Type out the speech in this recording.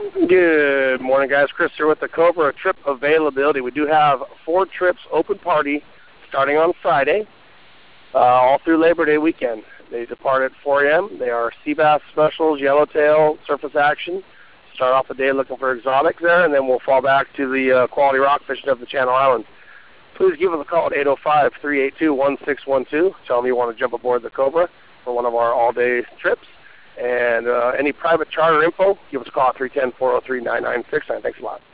Good morning, guys. Chris here with the Cobra trip availability. We do have 4 trips open party starting on Friday, all through Labor Day weekend. They depart at 4 a.m. They are sea bass specials, yellowtail, surface action. Start off the day looking for exotics there, and then we'll fall back to the quality rock fishing of the Channel Islands. Please give us a call at 805-382-1612. Tell them you want to jump aboard the Cobra for one of our all-day trips. And any private charter info, give us a call at 310-403-9969. Thanks a lot.